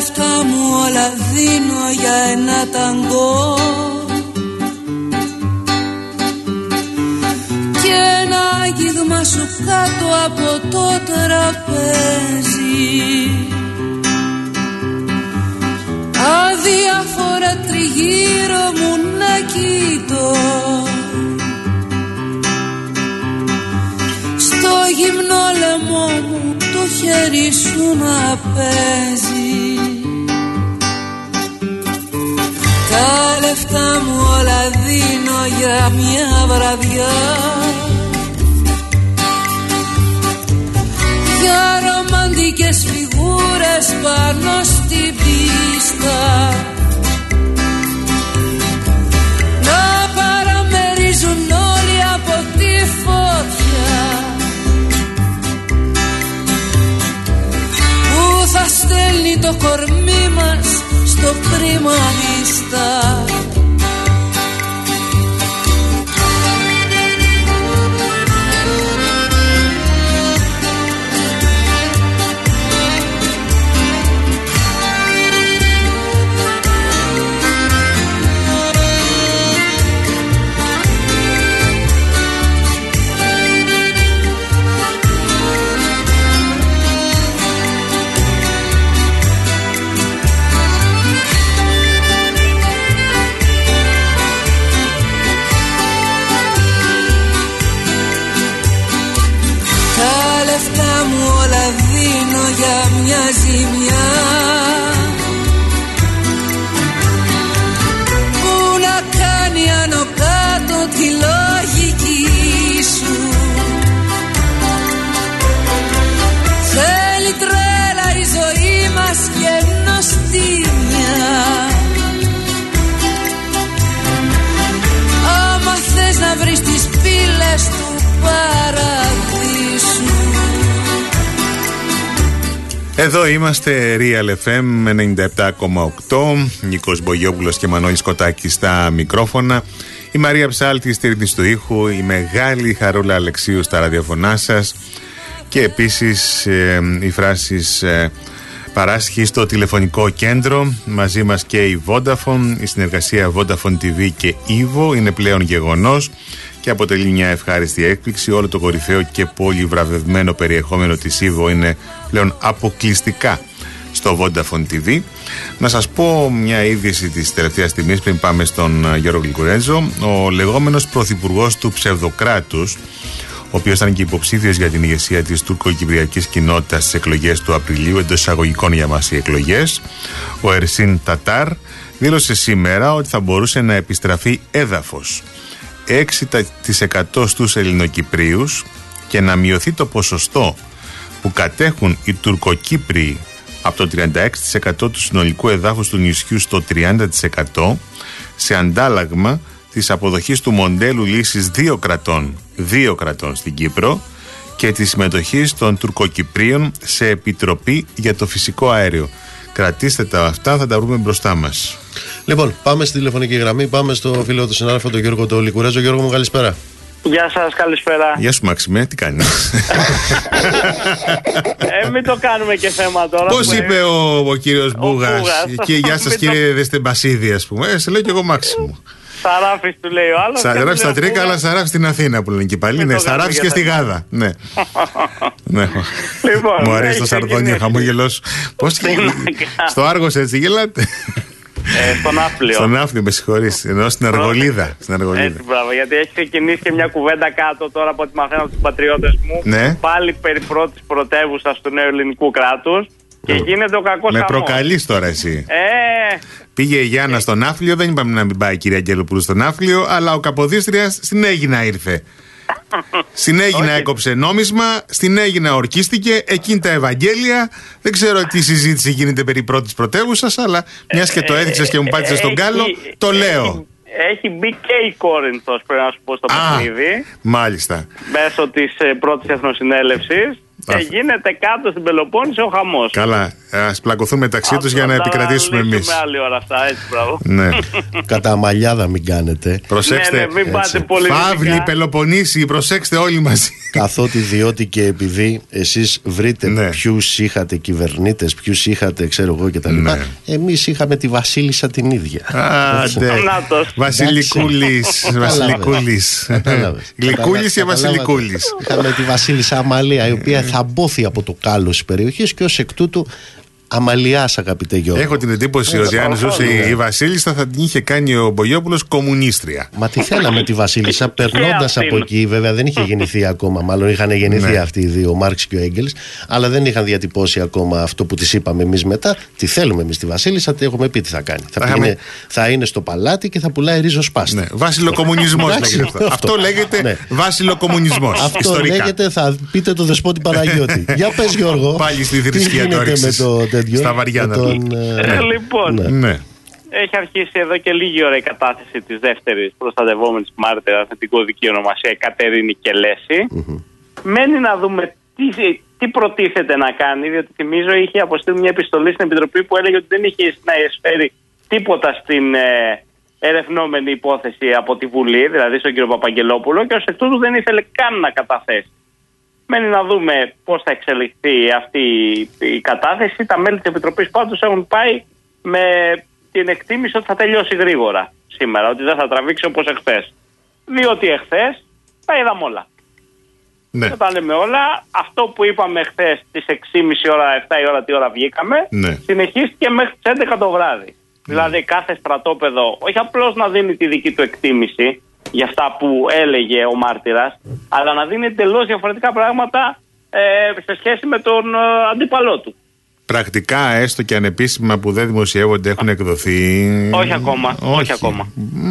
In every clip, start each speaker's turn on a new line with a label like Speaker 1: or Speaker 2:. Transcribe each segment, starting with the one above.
Speaker 1: λεφτά μου όλα δίνω για ένα ταγκό και ένα άγγιγμα σου κάτω από το τραπέζι. Αδιάφορα τριγύρω μου να κοιτώ, στο γυμνό λαιμό μου το χέρι σου να παίζει. Τα λεφτά μου όλα δίνω για μια βραδιά, για ρομαντικές φιγούρες πάνω στην πίστα, να παραμερίζουν όλοι από τη φωτιά που θα στέλνει το κορμί μας στο πρίμα βίστα. Για μια ζημιά που να κάνει άνω κάτω τη λογική σου. Θέλει τρέλα η ζωή μας και νοστιμιά. Άμα θες να βρεις τις πύλες του παραδείσου.
Speaker 2: Εδώ είμαστε, Real FM 97,8. Νίκος Μπογιόπουλος και Μανώλης Κοτάκης στα μικρόφωνα. Η Μαρία Ψάλτη στη ρύθμιση του ήχου. Η μεγάλη Χαρούλα Αλεξίου στα ραδιοφωνά σας. Και επίσης οι φράσεις παράσχει στο τηλεφωνικό κέντρο. Μαζί μας και η Vodafone. Η συνεργασία Vodafone TV και Evo είναι πλέον γεγονός και αποτελεί μια ευχάριστη έκπληξη. Όλο το κορυφαίο και πολύ βραβευμένο περιεχόμενο της Evo είναι πλέον αποκλειστικά στο Vodafone TV. Να σας πω μια είδηση της τελευταίας στιγμής πριν πάμε στον Γιώργο Γλυκουρέντζο. Ο λεγόμενος πρωθυπουργός του ψευδοκράτους, ο οποίος ήταν και υποψήφιος για την ηγεσία της τουρκοκυπριακής κοινότητας στις εκλογές του Απριλίου, εντός εισαγωγικών για μας οι εκλογές, ο Ερσίν Τατάρ, δήλωσε σήμερα ότι θα μπορούσε να επιστραφεί έδαφος 6% στους Ελληνοκυπρίους και να μειωθεί το ποσοστό που κατέχουν οι Τουρκοκύπριοι από το 36% του συνολικού εδάφους του νησιού στο 30% σε αντάλλαγμα της αποδοχής του μοντέλου λύσης δύο κρατών στην Κύπρο και της συμμετοχής των Τουρκοκυπρίων σε επιτροπή για το φυσικό αέριο. Κρατήστε τα αυτά, θα τα βρούμε μπροστά μας.
Speaker 3: Λοιπόν, πάμε στη τηλεφωνική γραμμή. Πάμε στο φίλο του συνάδελφο, τον Γιώργο τον Λικουρέζο. Γιώργο μου, καλησπέρα.
Speaker 4: Γεια σας, καλησπέρα.
Speaker 2: Γεια σου Μάξιμε, τι κάνεις?
Speaker 4: Μην το κάνουμε και θέμα τώρα.
Speaker 2: Πώς είπε ο κύριος Μπούγας? Και γεια σας κύριε Δεστεμπασίδη, ας πούμε. Σε λέω και εγώ Μάξιμο.
Speaker 4: Σαράφης του λέει ο άλλος.
Speaker 2: Σαράφης στα Τρίκα, αλλά Σαράφης στην Αθήνα που λένε και πάλι. Ναι, Σαράφης και στη Γάδα. Ναι. Μου αρέσει το σαρδόνιο χαμόγελος. Πώς στο Άργος έτσι γελάτε?
Speaker 4: Στον Άφλιο.
Speaker 2: Στον Άφλιο, με συγχωρείς. Ενώ στην Αργολίδα.
Speaker 4: Έτσι, μπράβο, γιατί έχει ξεκινήσει και μια κουβέντα κάτω τώρα από ό,τι μαθαίνω από τους πατριώτες μου.
Speaker 2: Ναι.
Speaker 4: Πάλι περί πρώτης πρωτεύουσας του νέου ελληνικού κράτους. Και γίνεται ο κακός χαμός.
Speaker 2: Με προκαλείς τώρα εσύ. Πήγε η Γιάννα στον Άφλιο, δεν είπαμε να μην πάει η κυρία Αγγελοπούλου στον Άφλιο, αλλά ο Καποδίστριας στην Αίγινα ήρθε. Στην Αίγινα έκοψε νόμισμα, στην Αίγινα ορκίστηκε, εκείνη τα Ευαγγέλια. Δεν ξέρω τι συζήτηση γίνεται περί πρώτης πρωτεύουσας, αλλά μιας και το έδειξες και μου πάτησες στον κάλο, το λέω.
Speaker 4: Έχει μπει και η Κόρινθος, πρέπει να σου πω, στο παιχνίδι.
Speaker 2: Μάλιστα.
Speaker 4: Μέσω της πρώτης εθνοσυνέλευσης. Και γίνεται κάτω στην Πελοπόννησο ο χαμός.
Speaker 2: Καλά. Ας πλακωθούν μεταξύ τους για να επικρατήσουμε εμείς.
Speaker 4: Με άλλη ώρα αυτά, έτσι, μπράβο.
Speaker 2: Ναι.
Speaker 3: Κατά αμαλιάδα μην κάνετε.
Speaker 2: Προσέξτε.
Speaker 4: Ναι, μην πάτε πολύ.
Speaker 2: Φαύλοι, Πελοποννήσιοι, προσέξτε όλοι μαζί.
Speaker 3: Καθότι διότι και επειδή εσείς βρείτε ποιους είχατε κυβερνήτες, ποιους είχατε ξέρω εγώ κτλ. Εμείς είχαμε τη Βασίλισσα την ίδια.
Speaker 2: Βασιλικούλης. Γλυκούλης και Βασιλικούλης.
Speaker 3: Είχαμε τη Βασίλισσα Αμαλία, η οποία θα μπόθει από το κάλος της περιοχής και ως εκ τούτου αμαλιάς, αγαπητέ Γιώργο.
Speaker 2: Έχω την εντύπωση ότι αν ζούσε η Βασίλισσα θα την είχε κάνει ο Μπογιόπουλος κομμουνίστρια.
Speaker 3: Μα τι θέλαμε τη Βασίλισσα περνώντας από εκεί, βέβαια δεν είχε γεννηθεί ακόμα, μάλλον είχαν γεννηθεί αυτοί οι δύο, ο Μάρξ και ο Έγγελς, αλλά δεν είχαν διατυπώσει ακόμα αυτό που τις είπαμε εμείς μετά. Τι θέλουμε εμείς τη Βασίλισσα, τι έχουμε πει τι θα κάνει. Θα είναι στο παλάτι και θα πουλάει ριζοσπάστα.
Speaker 2: Ναι. Βασιλοκομμουνισμός λέγεται αυτό. Αυτό λέγεται βασιλοκομμουνισμός.
Speaker 3: Αυτό λέγεται, θα πείτε το Δεσπότη Παναγιώτη. Για πες Γιώργο.
Speaker 2: Πάλι στη θρησκεία το έριξες. Στα βαριά να
Speaker 4: λοιπόν, έχει αρχίσει εδώ και λίγη ώρα η κατάθεση της δεύτερης προστατευόμενης μάρτυρας με την κωδική ονομασία Κατερίνη Κελέση. Μένει να δούμε τι προτίθεται να κάνει, διότι θυμίζω είχε αποστείλει μια επιστολή στην Επιτροπή που έλεγε ότι δεν είχε να εισφέρει τίποτα στην ερευνόμενη υπόθεση από τη Βουλή, δηλαδή στον κύριο Παπαγγελόπουλο, και ως εκ τούτου δεν ήθελε καν να καταθέσει. Μένει να δούμε πώς θα εξελιχθεί αυτή η κατάθεση. Τα μέλη της Επιτροπής πάντως έχουν πάει με την εκτίμηση ότι θα τελειώσει γρήγορα σήμερα, ότι δεν θα τραβήξει όπως εχθές. Διότι εχθές τα είδαμε όλα.
Speaker 2: Ναι.
Speaker 4: Και τα λέμε όλα. Αυτό που είπαμε εχθές στις 6.30 ώρα, 7 η ώρα, τι ώρα βγήκαμε, συνεχίστηκε μέχρι τις 11 το βράδυ. Δηλαδή κάθε στρατόπεδο, όχι απλώς να δίνει τη δική του εκτίμηση για αυτά που έλεγε ο μάρτυρας, αλλά να δίνει εντελώς διαφορετικά πράγματα σε σχέση με τον αντίπαλό του.
Speaker 2: Πρακτικά, έστω και ανεπίσημα που δεν δημοσιεύονται, έχουν εκδοθεί.
Speaker 4: Όχι ακόμα. Όχι ακόμα.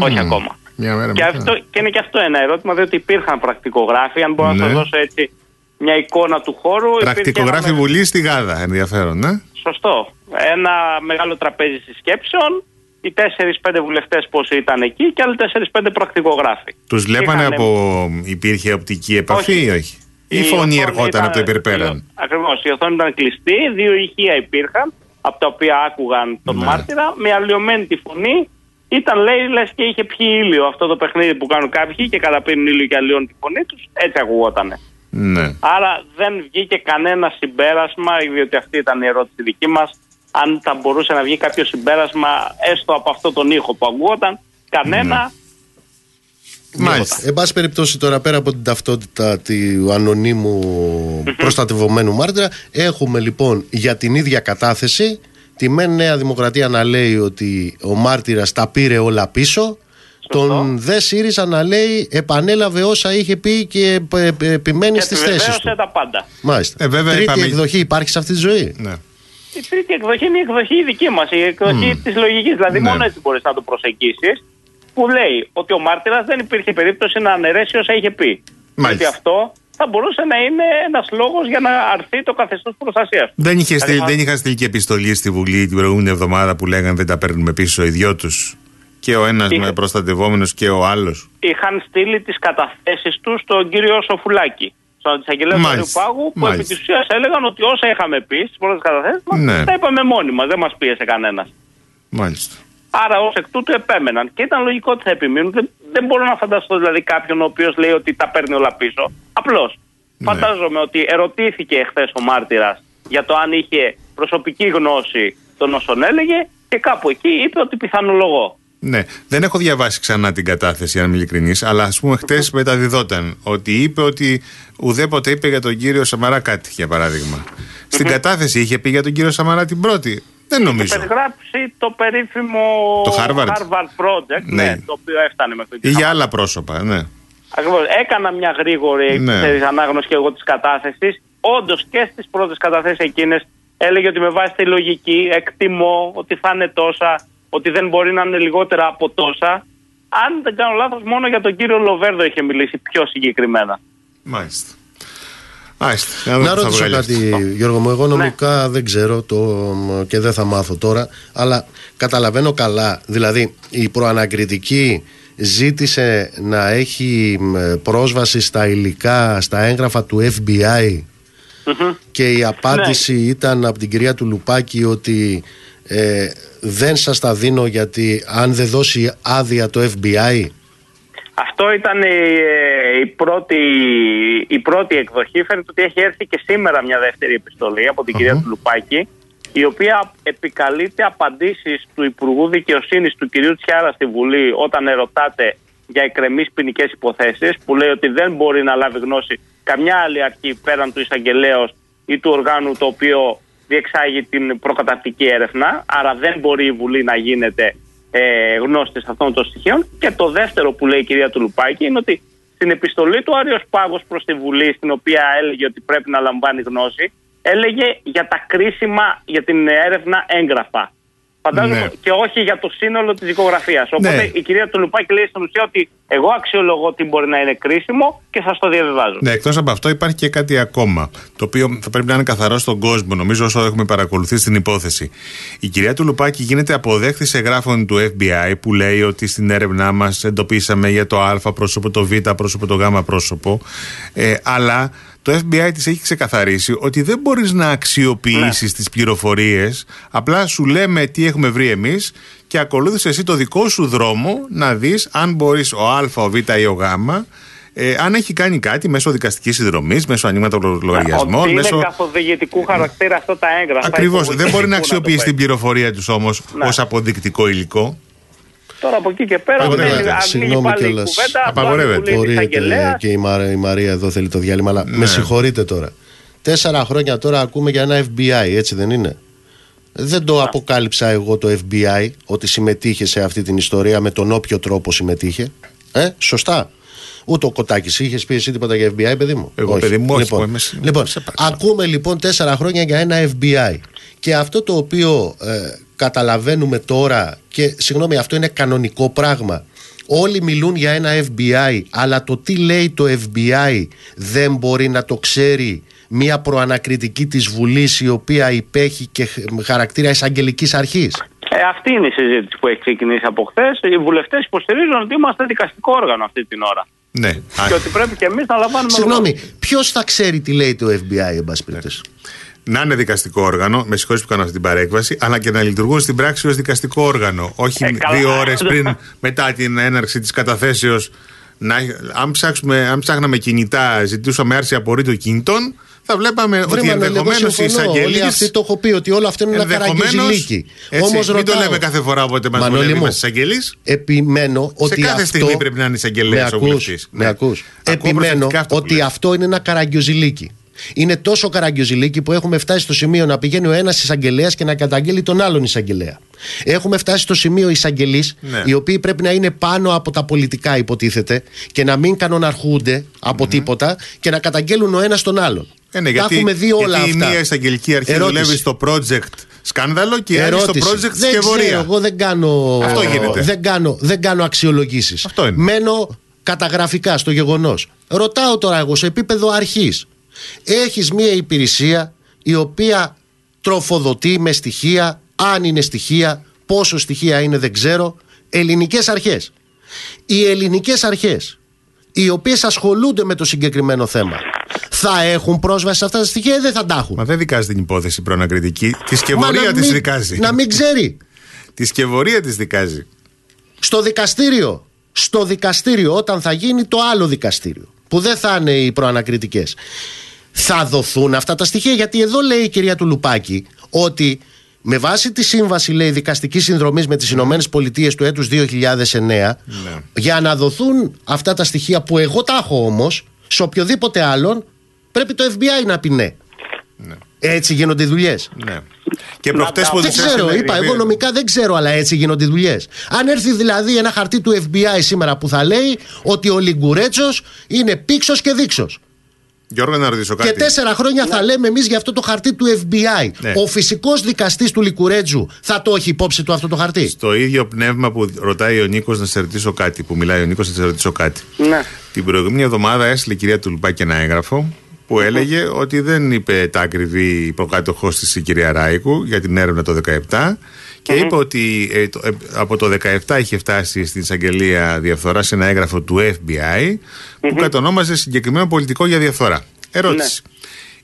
Speaker 4: Και είναι και αυτό ένα ερώτημα, διότι υπήρχαν πρακτικογράφοι. Αν μπορώ να σας δώσω έτσι μια εικόνα του χώρου.
Speaker 2: Πρακτικογράφοι Βουλή στη Γάδα, ενδιαφέρον, ναι.
Speaker 4: Σωστό. Ένα μεγάλο τραπέζι συσκέψεων. Οι 4-5 βουλευτές πόσοι ήταν εκεί και άλλοι 4-5 πρακτικογράφοι. Τους βλέπανε
Speaker 2: υπήρχε οπτική επαφή ή όχι? Η φωνή ερχόταν από το υπερπέραν?
Speaker 4: Ακριβώς. Η οθόνη ήταν κλειστή, 2 ηχεία υπήρχαν από τα οποία άκουγαν τον μάρτυρα με αλλοιωμένη τη φωνή. Ήταν, λέει, λες και είχε πιει ήλιο, αυτό το παιχνίδι που κάνουν κάποιοι και καταπίνουν ήλιο και αλλοιώνουν τη φωνή τους. Έτσι ακουγότανε.
Speaker 2: Ναι.
Speaker 4: Άρα δεν βγήκε κανένα συμπέρασμα, διότι αυτή ήταν η ερώτηση δική μας, αν θα μπορούσε να βγει κάποιο συμπέρασμα έστω από αυτό τον ήχο που ακουγόταν. Κανένα.
Speaker 3: Μάλιστα. Εν πάση περιπτώσει, τώρα πέρα από την ταυτότητα του ανωνύμου προστατευομένου μάρτυρα, έχουμε λοιπόν για την ίδια κατάθεση τη ΜΕΝ Νέα Δημοκρατία να λέει ότι ο μάρτυρας τα πήρε όλα πίσω. Τον δε ΣΥΡΙΖΑ να λέει επανέλαβε όσα είχε πει και επιμένει στις θέσεις του.
Speaker 4: Τα πάντα.
Speaker 3: Μάλιστα. Τρίτη εκδοχή υπάρχει σε αυτή τη ζωή?
Speaker 2: Ναι.
Speaker 4: Η τρίτη εκδοχή είναι η εκδοχή δική μας, η εκδοχή της λογικής. Δηλαδή μόνο έτσι μπορείς να το προσεγγίσεις, που λέει ότι ο μάρτυρας δεν υπήρχε περίπτωση να αναιρέσει όσα είχε πει. Γιατί αυτό θα μπορούσε να είναι ένας λόγος για να αρθεί το καθεστώς προστασίας.
Speaker 2: Δεν είχαν στείλει και επιστολή στη Βουλή την προηγούμενη εβδομάδα που λέγανε δεν τα παίρνουμε πίσω οι δυο τους? Και ο ένας με προστατευόμενος και ο άλλος. Είχαν
Speaker 4: στείλει τις καταθέσεις τους στον κύριο Σοφουλάκη, στον αντισαγγελέα του Αριού Πάγου, που επί της ουσίας έλεγαν ότι όσα είχαμε πει στις πρώτες καταθέσεις μας, τα είπαμε μόνοι μας, δεν μας πίεσε κανένας.
Speaker 2: Μάλιστα.
Speaker 4: Άρα ως εκ τούτου επέμεναν και ήταν λογικό ότι θα επιμείνουν. Δεν μπορώ να φανταστώ δηλαδή κάποιον ο οποίος λέει ότι τα παίρνει όλα πίσω. Απλώς φαντάζομαι ότι ερωτήθηκε εχθές ο μάρτυρας για το αν είχε προσωπική γνώση των όσων έλεγε και κάπου εκεί είπε ότι πιθανολογώ.
Speaker 2: Ναι, δεν έχω διαβάσει ξανά την κατάθεση, αν είμαι ειλικρινής, αλλά ας πούμε χτες μεταδιδόταν ότι είπε ότι ουδέποτε είπε για τον κύριο Σαμαρά κάτι, για παράδειγμα. Στην κατάθεση είχε πει για τον κύριο Σαμαρά την πρώτη? Δεν νομίζω.
Speaker 4: Είχε περιγράψει το περίφημο Harvard Project, το οποίο έφτανε μέχρι το
Speaker 2: ή για άλλα πρόσωπα, ναι.
Speaker 4: Ακριβώς. Έκανα μια γρήγορη ανάγνωση και εγώ της κατάθεσης. Όντως και στις πρώτες καταθέσεις εκείνες έλεγε ότι με βάση τη λογική εκτιμώ ότι θα είναι τόσα, ότι δεν μπορεί να είναι λιγότερα από τόσα. Αν δεν κάνω λάθος, μόνο για τον κύριο Λοβέρδο είχε μιλήσει πιο συγκεκριμένα.
Speaker 2: Μάλιστα.
Speaker 3: Να ρωτήσω κάτι, Γιώργο μου. Εγώ νομικά δεν ξέρω και δεν θα μάθω τώρα, αλλά καταλαβαίνω καλά. Δηλαδή η προανακριτική ζήτησε να έχει πρόσβαση στα υλικά, στα έγγραφα του FBI και η απάντηση ήταν από την κυρία του Λουπάκη ότι δεν σας τα δίνω γιατί αν δεν δώσει άδεια το FBI.
Speaker 4: Αυτό ήταν η πρώτη εκδοχή. Φαίνεται ότι έχει έρθει και σήμερα μια δεύτερη επιστολή από την κυρία του Λουπάκη, η οποία επικαλείται απαντήσεις του Υπουργού Δικαιοσύνης του κυρίου Τσιάρα στη Βουλή όταν ερωτάται για εκκρεμείς ποινικές υποθέσεις, που λέει ότι δεν μπορεί να λάβει γνώση καμιά άλλη αρχή πέραν του εισαγγελέως ή του οργάνου το οποίο διεξάγει την προκαταρκτική έρευνα, άρα δεν μπορεί η Βουλή να γίνεται γνώστης αυτών των στοιχείων. Και το δεύτερο που λέει η κυρία του Λουπάκη είναι ότι στην επιστολή του Άριος Πάγος προς τη Βουλή, στην οποία έλεγε ότι πρέπει να λαμβάνει γνώση, έλεγε για τα κρίσιμα για την έρευνα έγγραφα. Φαντάζομαι και όχι για το σύνολο της δικογραφίας. Οπότε η κυρία του Λουπάκη λέει στην ουσία ότι εγώ αξιολογώ τι μπορεί να είναι κρίσιμο και σας το διαβιβάζω.
Speaker 2: Ναι, εκτός από αυτό υπάρχει και κάτι ακόμα, το οποίο θα πρέπει να είναι καθαρό στον κόσμο, νομίζω, όσο έχουμε παρακολουθήσει την υπόθεση. Η κυρία του Λουπάκη γίνεται αποδέχτης εγγράφων του FBI που λέει ότι στην έρευνά μας εντοπίσαμε για το Α πρόσωπο, το Β πρόσωπο, το Γ πρόσωπο, αλλά το FBI της έχει ξεκαθαρίσει ότι δεν μπορείς να αξιοποιήσεις τις πληροφορίες. Απλά σου λέμε τι έχουμε βρει εμείς και ακολούθησε εσύ το δικό σου δρόμο να δεις αν μπορείς ο Α, ο Β ή ο Γ, αν έχει κάνει κάτι μέσω δικαστικής συνδρομής, μέσω ανοίγματος λογαριασμών.
Speaker 4: Ότι είναι καθοδηγητικού χαρακτήρα αυτά τα έγγραφα.
Speaker 2: Ακριβώς. Δεν μπορεί να αξιοποιήσει την πληροφορία τους όμως ως αποδεικτικό υλικό.
Speaker 4: Τώρα από εκεί και πέρα
Speaker 3: συγγνώμη κιόλας.
Speaker 2: Απαγορεύεται.
Speaker 3: Μπορείτε και η Μαρία εδώ θέλει το διάλειμμα, αλλά με συγχωρείτε τώρα. 4 χρόνια τώρα ακούμε για ένα FBI, έτσι δεν είναι? Δεν το αποκάλυψα εγώ το FBI ότι συμμετείχε σε αυτή την ιστορία με τον όποιο τρόπο συμμετείχε. Σωστά. Ούτε ο Κωτάκης είχες πει εσύ τίποτα για FBI, παιδί μου?
Speaker 2: Εγώ, παιδί μου, όχι.
Speaker 3: Λοιπόν, ακούμε λοιπόν 4 χρόνια για ένα FBI. Και αυτό το οποίο καταλαβαίνουμε τώρα, και συγγνώμη, αυτό είναι κανονικό πράγμα. Όλοι μιλούν για ένα FBI, αλλά το τι λέει το FBI δεν μπορεί να το ξέρει μια προανακριτική της Βουλής, η οποία υπέχει και χαρακτήρα εισαγγελικής αρχής.
Speaker 4: Αυτή είναι η συζήτηση που έχει ξεκινήσει από χθες. Οι βουλευτές υποστηρίζουν ότι είμαστε δικαστικό όργανο αυτή την ώρα.
Speaker 2: Ναι.
Speaker 4: Και ότι πρέπει και εμείς να λαμβάνουμε.
Speaker 3: Συγγνώμη, ποιος θα ξέρει τι λέει το FBI, εν πάση περιπτώσει?
Speaker 2: Να είναι δικαστικό όργανο, με συγχωρείς που κάνω αυτή την παρέκβαση, αλλά και να λειτουργούν στην πράξη ως δικαστικό όργανο. Όχι 2 ώρες πριν, μετά την έναρξη της καταθέσεως. Αν ψάχναμε κινητά, ζητούσαμε άρση απορρίτου κινητών, θα βλέπαμε ότι ενδεχομένως οι εισαγγελείς.
Speaker 3: Όλοι αυτοί το έχω πει ότι όλο αυτό είναι ένα καραγκιουζιλίκι.
Speaker 2: Όμως μην το λέμε κάθε φορά όποτε μας βολεύει μας εισαγγελείς.
Speaker 3: Επιμένω ότι
Speaker 2: σε κάθε στιγμή πρέπει να είναι εισαγγελέας ο βουλευτής.
Speaker 3: Με ακούς. Επιμένω ότι αυτό είναι ένα καραγκιουζιλίκι. Είναι τόσο καραγκιουζιλίκι που έχουμε φτάσει στο σημείο να πηγαίνει ο ένας εισαγγελέας και να καταγγέλει τον άλλον εισαγγελέα. Έχουμε φτάσει στο σημείο εισαγγελείς, οι οποίοι πρέπει να είναι πάνω από τα πολιτικά, υποτίθεται, και να μην κανοναρχούνται από τίποτα και να καταγγέλουν ο ένας τον άλλον. Έχουμε δει όλα αυτά.
Speaker 2: Η μία εισαγγελική αρχή δουλεύει στο project σκάνδαλο και η άλλη στο project σκευωρία.
Speaker 3: Εγώ δεν κάνω αξιολογήσεις. Μένω καταγραφικά στο γεγονός. Ρωτάω τώρα εγώ σε επίπεδο αρχής. Έχεις μία υπηρεσία η οποία τροφοδοτεί με στοιχεία, αν είναι στοιχεία, πόσο στοιχεία είναι δεν ξέρω, ελληνικές αρχές. Οι ελληνικές αρχές, οι οποίες ασχολούνται με το συγκεκριμένο θέμα, θα έχουν πρόσβαση σε αυτά τα στοιχεία ή δεν θα τα έχουν?
Speaker 2: Μα δεν δικάζει την υπόθεση προανακριτική. Τη σκευωρία της δικάζει.
Speaker 3: Να μην ξέρει.
Speaker 2: Τη σκευωρία της δικάζει.
Speaker 3: Στο δικαστήριο όταν θα γίνει το άλλο δικαστήριο, που δεν θα είναι οι προανακριτικές, θα δοθούν αυτά τα στοιχεία? Γιατί εδώ λέει η κυρία του Λουπάκη ότι με βάση τη σύμβαση, λέει, δικαστικής συνδρομής με τις Ηνωμένες Πολιτείες του έτους 2009, για να δοθούν αυτά τα στοιχεία που εγώ τα έχω όμως, σε οποιοδήποτε άλλον πρέπει το FBI να πει ναι. Έτσι γίνονται οι δουλειές.
Speaker 2: Ναι. Και προχτές που
Speaker 3: δεν ξέρω, είπα εγώ νομικά δεν ξέρω, αλλά έτσι γίνονται οι δουλειές. Αν έρθει δηλαδή ένα χαρτί του FBI σήμερα που θα λέει ότι ο Λιγκουρέτσος είναι πίξος και δείξος,
Speaker 2: Γιώργο, να ρωτήσω κάτι.
Speaker 3: Και 4 χρόνια θα λέμε εμείς για αυτό το χαρτί του FBI. Ο φυσικός δικαστής του Λικουρέτζου θα το έχει υπόψη του αυτό το χαρτί?
Speaker 2: Στο ίδιο πνεύμα που ρωτάει ο Νίκος, να σε ρωτήσω κάτι, που μιλάει ο Νίκος, να σε ρωτήσω κάτι. Την προηγούμενη εβδομάδα έστειλε η κυρία του Λουπάκη ένα έγγραφο που έλεγε ότι δεν είπε τα ακριβή προκάτοχός της η κυρία Ράικου για την έρευνα το 2017 και είπε ότι από το 2017 είχε φτάσει στην εισαγγελία διαφθορά σε ένα έγγραφο του FBI που κατονόμαζε συγκεκριμένο πολιτικό για διαφθορά. Ερώτηση.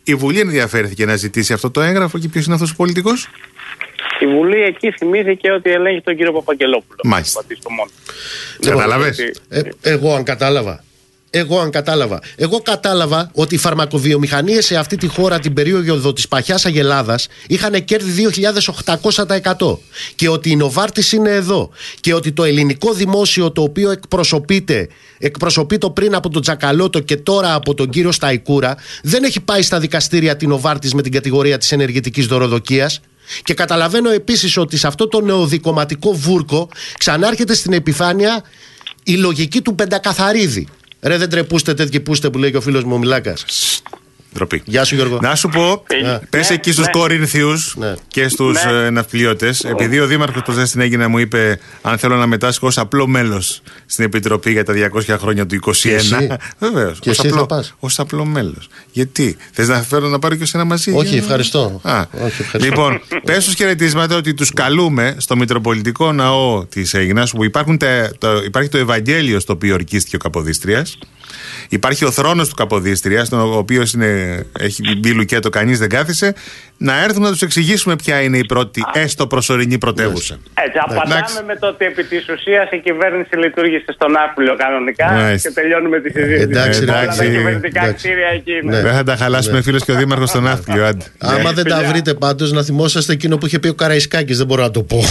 Speaker 2: Η Βουλή ενδιαφέρθηκε να ζητήσει αυτό το έγγραφο και ποιος είναι αυτός ο πολιτικός?
Speaker 4: Η Βουλή εκεί θυμήθηκε ότι ελέγχει τον κύριο Παπαγγελόπουλο.
Speaker 2: Μάλιστα.
Speaker 3: Κατάλαβες? Εγώ αν κατάλαβα. Εγώ κατάλαβα ότι οι φαρμακοβιομηχανίες σε αυτή τη χώρα την περίοδο της παχιάς αγελάδας είχαν κέρδη 2.800% και ότι η Νοβάρτις είναι εδώ και ότι το ελληνικό δημόσιο, το οποίο εκπροσωπείται πριν από τον Τζακαλώτο και τώρα από τον κύριο Σταϊκούρα, δεν έχει πάει στα δικαστήρια την Νοβάρτις με την κατηγορία της ενεργητικής δωροδοκίας. Και καταλαβαίνω επίσης ότι σε αυτό το νεοδικομματικό βούρκο ξανάρχεται στην επιφάνεια η λογική του Πεντακαθαρίδη. Ρε, δεν τρεπούστε τέτοιοι πούστε που λέει και ο φίλος μου ο Μιλάκας.
Speaker 2: Ντροπή.
Speaker 3: Γεια σου, Γιώργο.
Speaker 2: Να σου πω, πες εκεί στους Κορινθίους και στους ναυπλιώτες, επειδή ο Δήμαρχος προχθές στην Αίγινα μου είπε αν θέλω να μετάσχω ως απλό μέλος στην Επιτροπή για τα 200 χρόνια του 2021. Βεβαίως.
Speaker 3: Και εσύ θα πας?
Speaker 2: Ως απλό μέλος. Γιατί? Θες να φέρω να πάρω και εσένα μαζί?
Speaker 3: Όχι, ευχαριστώ.
Speaker 2: Λοιπόν, πες στους χαιρετίσματα ότι τους καλούμε στο Μητροπολιτικό Ναό της Αίγινας, που υπάρχει το Ευαγγέλιο στο οποίο ορκίστηκε ο Καποδίστριας. Υπάρχει ο θρόνος του Καποδίστριας, ο οποίος έχει μπει λουκέτο, κανείς δεν κάθισε. Να έρθουμε να τους εξηγήσουμε ποια είναι η πρώτη, έστω προσωρινή πρωτεύουσα.
Speaker 4: Έτσι, απαντάμε με το ότι επί της ουσίας η κυβέρνηση λειτουργήσε στον Ναύπλιο κανονικά και τελειώνουμε τη συζήτηση.
Speaker 3: Εντάξει.
Speaker 4: Τα κυβερνητικά κτίρια εκεί είναι.
Speaker 2: Δεν θα τα χαλάσουμε, φίλος και ο Δήμαρχος στον Ναύπλιο.
Speaker 3: Άμα δεν τα βρείτε πάντως, να θυμόσαστε εκείνο που είχε πει ο Καραϊσκάκης, δεν μπορώ να το πω.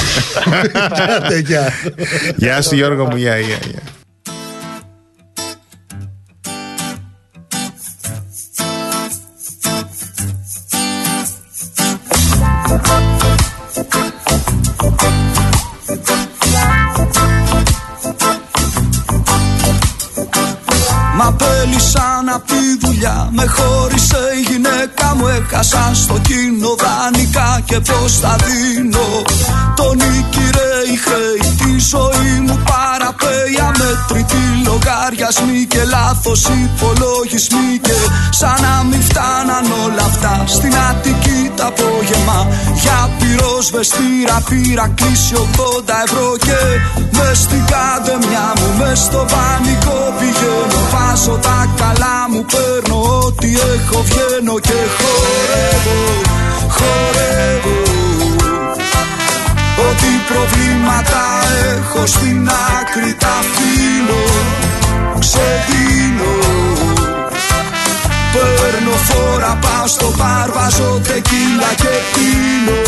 Speaker 2: Γεια σου, Γιώργο μου, γεια.
Speaker 5: Μ' απέλησαν απ' τη δουλειά, με χώρισε η γυναίκα μου, έχασα στο κοινό δανεικά και πώς θα δίνω. Τον νίκηρε η χρέη, τη ζωή μου παραπέει, αμέτρητοι λογαριασμοί και λάθος υπολογισμοί και σαν να μην φτάναν όλα αυτά στην Αττική τα απόγευμα. Για πυροσβεστήρα πήρα κλείσει 80 ευρώ και μες στην καντεμιά μου, μες στο πανικό πηγαίνω. Βάζω τα καλά μου, παίρνω ό,τι έχω, βγαίνω και χορεύω. Ό,τι προβλήματα έχω στην άκρη τα αφήνω, ξεδίνω. Παίρνω φόρα, πάω στο μπαρ, βάζω τεκίλα και πίνω.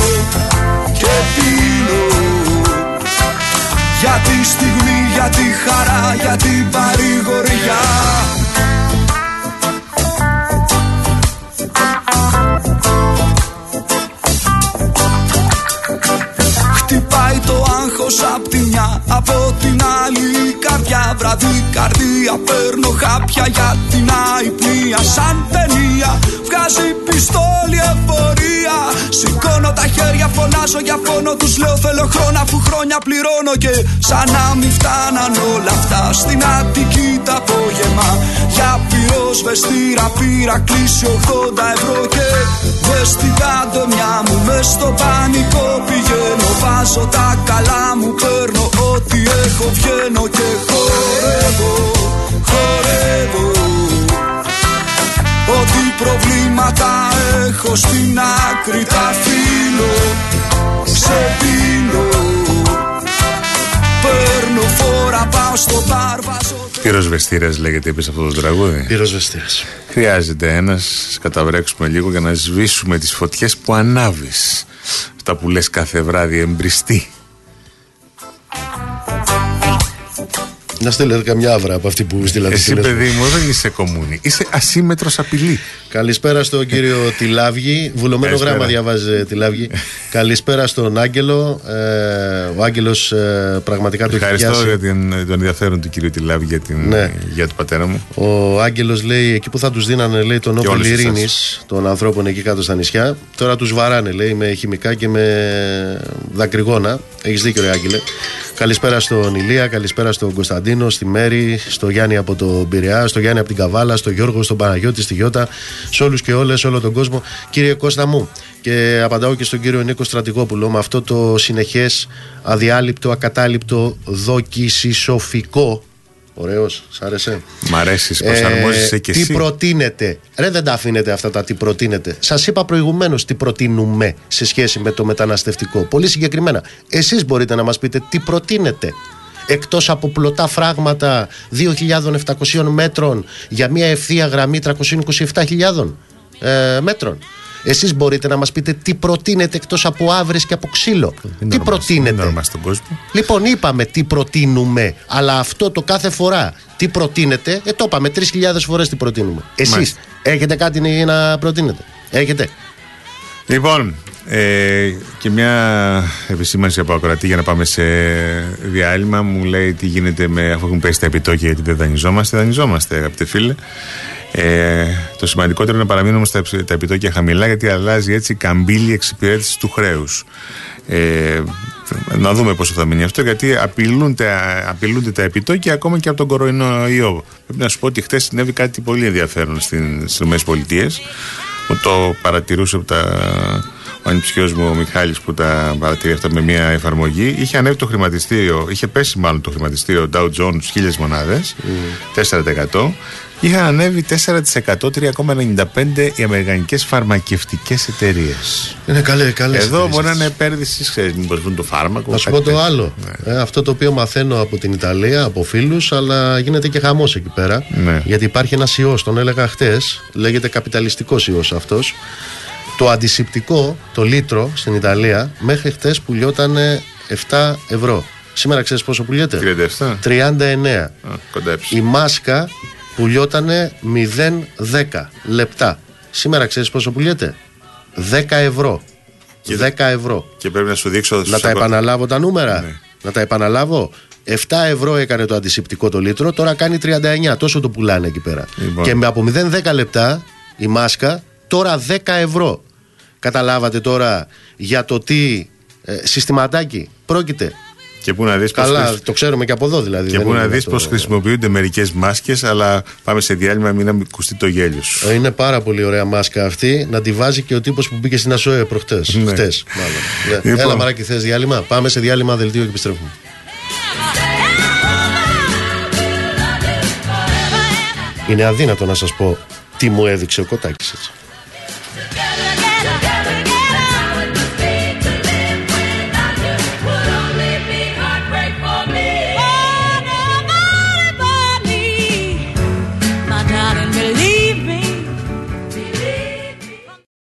Speaker 5: Για τη στιγμή, για τη χαρά, για την παρηγοριά. Χτυπάει το άγχος απ' τη μια, από την άλλη η καρδιά. Βραδύ καρδία, παίρνω χάπια για την αϊπνία. Σαν ταινία, βγάζει πιστόλι εφορία. Σηκώνω τα χέρια, φωνάζω για πόνο. Τους λέω θέλω χρόνο, αφού χρόνια πληρώνω. Και σαν να μην φτάναν όλα αυτά στην Αττική τα απόγευμα. Για πυροσβεστήρα πήρα κλείσει 80 ευρώ και μες στην καντεμιά μου, μες στο πανικό πηγαίνω. Βάζω τα καλά μου, παίρνω ό,τι έχω, βγαίνω και χορεύω. Ό,τι προβλήματα έχω στην άκρη τα αφήνω, ξεπίνω. Παίρνω φόρα, πάω στο μπαρ, βάζω...
Speaker 2: Πυροσβεστήρας λέγεται, είπες αυτό το τραγούδι.
Speaker 3: Πυροσβεστήρας.
Speaker 2: Χρειάζεται ένας, καταβρέξουμε λίγο για να σβήσουμε τις φωτιές που ανάβεις. Αυτά που λες κάθε βράδυ, εμπριστή.
Speaker 3: Να στείλετε καμιά άβρα από αυτή που στείλατε.
Speaker 2: Εσύ, παιδί μου, δεν είσαι κομμούνι. Είσαι ασύμετρος απειλή.
Speaker 3: Καλησπέρα στον κύριο Τιλάβγη. Βουλωμένο γράμμα διαβάζει Τιλάβγη. Καλησπέρα στον Άγγελο. Ο Άγγελος πραγματικά το έχει πιάσει.
Speaker 2: Ευχαριστώ για τον ενδιαφέρον του κύριου Τιλάβγη για του πατέρα μου.
Speaker 3: Ο Άγγελος λέει εκεί που θα τους δίνανε, λέει, τον Νόμπελ Ειρήνης των ανθρώπων εκεί κάτω στα νησιά. Τώρα τους βαράνε, λέει, με χημικά και με δακρυγόνα. Έχεις δίκιο, ρε Άγγελε. Καλησπέρα στον Ηλία, καλησπέρα στον Κωνσταντίνο, στη Μέρη, στο Γιάννη από τον Πειραιά, στο Γιάννη από την Καβάλα, στο Γιώργο, στον Παναγιώτη, στη Γιώτα, σε όλους και όλες, σε όλο τον κόσμο. Κύριε Κώστα μου, και απαντάω και στον κύριο Νίκο Στρατηγόπουλο, με αυτό το συνεχές, αδιάλειπτο, ακατάληπτο, δοκισισοφικό, Ωραίος, σ' άρεσε?
Speaker 2: Μ' αρέσει, προσαρμόζεσαι και εσύ.
Speaker 3: Τι προτείνετε? Ρε, δεν τα αφήνετε αυτά τα τι προτείνετε. Σας είπα προηγουμένως τι προτείνουμε σε σχέση με το μεταναστευτικό. Πολύ συγκεκριμένα. Εσείς μπορείτε να μας πείτε τι προτείνετε. Εκτός από πλωτά φράγματα 2.700 μέτρων για μια ευθεία γραμμή 327.000 μέτρων. Εσείς μπορείτε να μας πείτε τι προτείνετε εκτός από άβρες και από ξύλο? Τι προτείνετε? Λοιπόν, είπαμε τι προτείνουμε, αλλά αυτό το κάθε φορά τι προτείνετε, το είπαμε 3.000 φορές τι προτείνουμε. Εσείς έχετε κάτι να προτείνετε? Έχετε?
Speaker 2: Λοιπόν, και μια επισήμανση από ακροατή για να πάμε σε διάλειμμα. Μου λέει τι γίνεται αφού έχουν πέσει τα επιτόκια, γιατί δεν δανειζόμαστε, αγαπητέ φίλε. Το σημαντικότερο είναι να παραμείνουν όμως τα επιτόκια χαμηλά, γιατί αλλάζει έτσι η καμπύλη εξυπηρέτηση του χρέους. Να δούμε πόσο θα μείνει αυτό, γιατί απειλούνται τα επιτόκια ακόμα και από τον κορονοϊό. Πρέπει να σου πω ότι χτες συνέβη κάτι πολύ ενδιαφέρον στις ΗΠΑ. Το παρατηρούσε από ο ανιψιός μου ο Μιχάλης, που τα παρατηρεί αυτά με μια εφαρμογή. Είχε ανέβει το χρηματιστήριο, είχε πέσει μάλλον το χρηματιστήριο Dow Jones 1000 μονάδες, 4%. Είχαν ανέβει 4%, 3,95 οι αμερικανικές φαρμακευτικές εταιρείες.
Speaker 3: Είναι καλές.
Speaker 2: Εδώ μπορεί να είναι επένδυση, ξέρεις, μήπως βρουν το φάρμακο.
Speaker 3: Να σου πω το άλλο. Αυτό το οποίο μαθαίνω από την Ιταλία, από φίλους, αλλά γίνεται και χαμός εκεί πέρα. Ναι. Γιατί υπάρχει ένας ιός, τον έλεγα χτες, λέγεται καπιταλιστικός ιός αυτός. Το αντισηπτικό, το λίτρο στην Ιταλία, μέχρι χτες πουλιόταν 7 ευρώ. Σήμερα ξέρεις πόσο πουλιέται? 39. Η μάσκα πουλιότανε 0,10 λεπτά. Σήμερα ξέρεις πόσο πουλιέται? 10 ευρώ. 10 ευρώ.
Speaker 2: Και πρέπει να σου δείξω.
Speaker 3: Να τα επαναλάβω τα νούμερα. Ναι. Να τα επαναλάβω. 7 ευρώ έκανε το αντισηπτικό το λίτρο, τώρα κάνει 39. Τόσο το πουλάνε εκεί πέρα. Λοιπόν. Και από 0,10 λεπτά η μάσκα, τώρα 10 ευρώ. Καταλάβατε τώρα για το τι συστηματάκι πρόκειται?
Speaker 2: Και πού να δεις.
Speaker 3: Καλά, το ξέρουμε και από εδώ δηλαδή.
Speaker 2: Και πού να δεις πώς χρησιμοποιούνται μερικές μάσκες, αλλά πάμε σε διάλειμμα, μην ακουστεί το γέλιο σου.
Speaker 3: Είναι πάρα πολύ ωραία μάσκα αυτή. Να τη βάζει και ο τύπος που μπήκε στην ΑΣΟΕ προχτές. Ναι. Χτες, μάλλον. Ναι. Έλα, Μαράκη, θες διάλειμμα? Πάμε σε διάλειμμα, δελτίο και επιστρέφουμε. Είναι αδύνατο να σας πω τι μου έδειξε ο Κωτάκης έτσι.